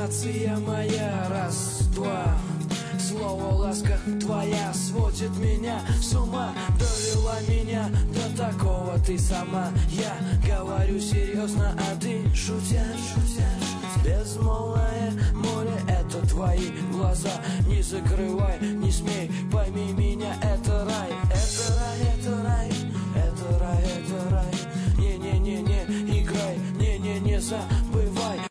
Грация моя, раз, два. Слово ласка твоя сводит меня с ума, довела меня до такого ты сама. Я говорю серьезно, а ты шутя. Безмолвное море — это твои глаза. Не закрывай, не смей